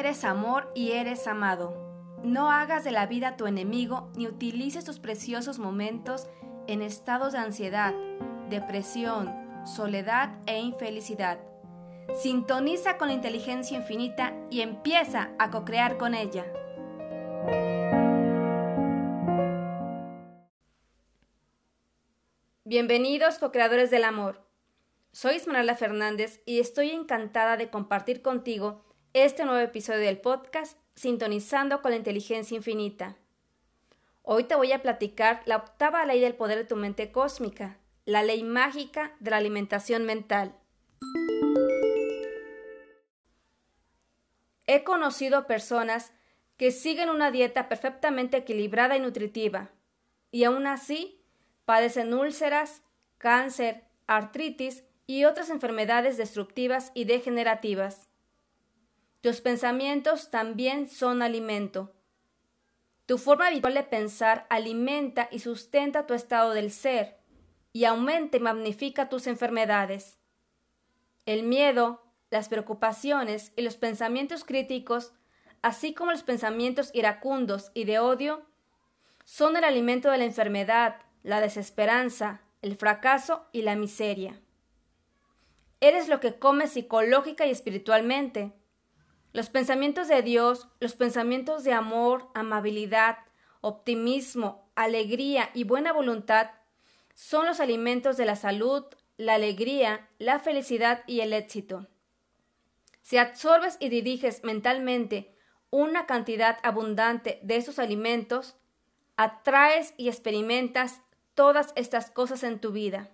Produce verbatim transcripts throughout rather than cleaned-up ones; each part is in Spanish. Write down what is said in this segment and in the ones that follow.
eres amor y eres amado. No hagas de la vida tu enemigo ni utilices tus preciosos momentos en estados de ansiedad, depresión, soledad e infelicidad. Sintoniza con la inteligencia infinita y empieza a co-crear con ella. Bienvenidos, co-creadores del amor. Soy Esmeralda Fernández y estoy encantada de compartir contigo este nuevo episodio del podcast Sintonizando con la inteligencia infinita. Hoy te voy a platicar la octava ley del poder de tu mente cósmica, la ley mágica de la alimentación mental. He conocido personas que siguen una dieta perfectamente equilibrada y nutritiva, y aún así padecen úlceras, cáncer, artritis y otras enfermedades destructivas y degenerativas. Tus pensamientos también son alimento. Tu forma habitual de pensar alimenta y sustenta tu estado del ser y aumenta y magnifica tus enfermedades. El miedo, las preocupaciones y los pensamientos críticos, así como los pensamientos iracundos y de odio, son el alimento de la enfermedad, la desesperanza, el fracaso y la miseria. Eres lo que comes psicológica y espiritualmente. Los pensamientos de Dios, los pensamientos de amor, amabilidad, optimismo, alegría y buena voluntad son los alimentos de la salud, la alegría, la felicidad y el éxito. Si absorbes y diriges mentalmente una cantidad abundante de estos alimentos, atraes y experimentas todas estas cosas en tu vida.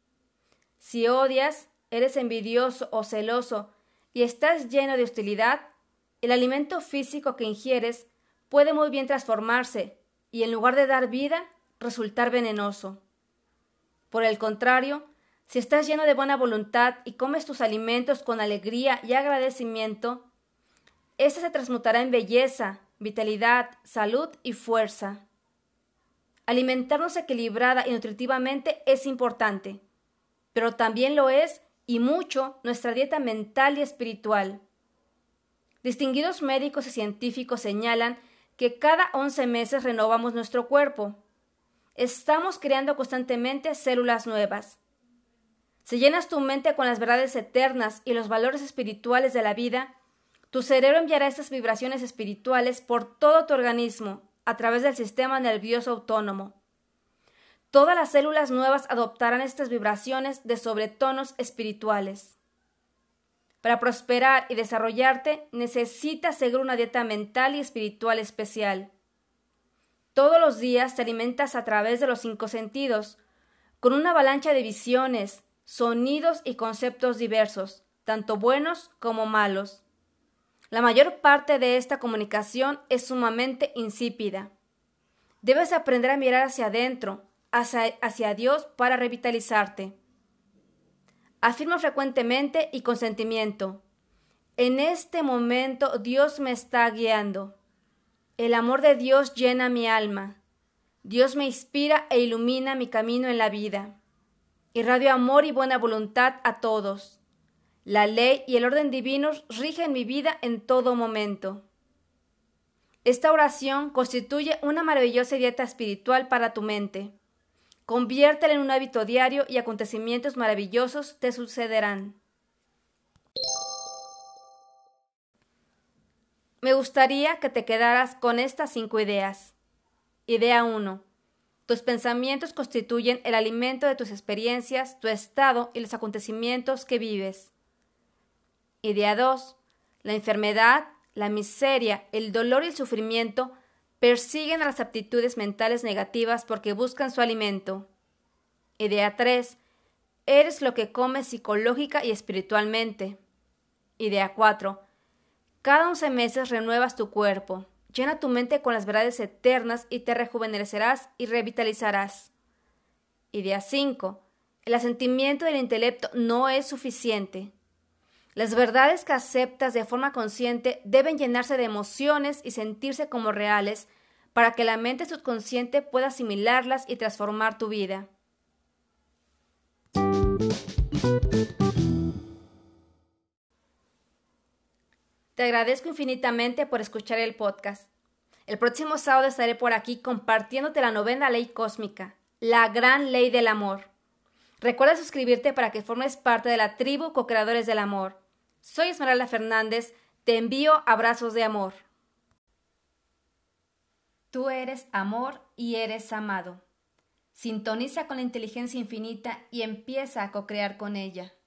Si odias, eres envidioso o celoso y estás lleno de hostilidad, el alimento físico que ingieres puede muy bien transformarse y en lugar de dar vida, resultar venenoso. Por el contrario, si estás lleno de buena voluntad y comes tus alimentos con alegría y agradecimiento, éste se transmutará en belleza, vitalidad, salud y fuerza. Alimentarnos equilibrada y nutritivamente es importante, pero también lo es, y mucho, nuestra dieta mental y espiritual. Distinguidos médicos y científicos señalan que cada once meses renovamos nuestro cuerpo. Estamos creando constantemente células nuevas. Si llenas tu mente con las verdades eternas y los valores espirituales de la vida, tu cerebro enviará estas vibraciones espirituales por todo tu organismo a través del sistema nervioso autónomo. Todas las células nuevas adoptarán estas vibraciones de sobretonos espirituales. Para prosperar y desarrollarte, necesitas seguir una dieta mental y espiritual especial. Todos los días te alimentas a través de los cinco sentidos, con una avalancha de visiones, sonidos y conceptos diversos, tanto buenos como malos. La mayor parte de esta comunicación es sumamente insípida. Debes aprender a mirar hacia adentro, hacia, hacia Dios para revitalizarte. Afirma frecuentemente y con sentimiento: en este momento Dios me está guiando. El amor de Dios llena mi alma. Dios me inspira e ilumina mi camino en la vida. Irradio amor y buena voluntad a todos. La ley y el orden divinos rigen mi vida en todo momento. Esta oración constituye una maravillosa dieta espiritual para tu mente. Conviértela en un hábito diario y acontecimientos maravillosos te sucederán. Me gustaría que te quedaras con estas cinco ideas. Idea uno. Tus pensamientos constituyen el alimento de tus experiencias, tu estado y los acontecimientos que vives. Idea dos. La enfermedad, la miseria, el dolor y el sufrimiento persiguen a las aptitudes mentales negativas porque buscan su alimento. Idea tres. Eres lo que comes psicológica y espiritualmente. Idea cuatro. Cada once meses renuevas tu cuerpo. Llena tu mente con las verdades eternas y te rejuvenecerás y revitalizarás. Idea cinco. El asentimiento del intelecto no es suficiente. Las verdades que aceptas de forma consciente deben llenarse de emociones y sentirse como reales para que la mente subconsciente pueda asimilarlas y transformar tu vida. Te agradezco infinitamente por escuchar el podcast. El próximo sábado estaré por aquí compartiéndote la novena ley cósmica, la gran ley del amor. Recuerda suscribirte para que formes parte de la tribu co-creadores del amor. Soy Esmeralda Fernández, te envío abrazos de amor. Tú eres amor y eres amado. Sintoniza con la inteligencia infinita y empieza a co-crear con ella.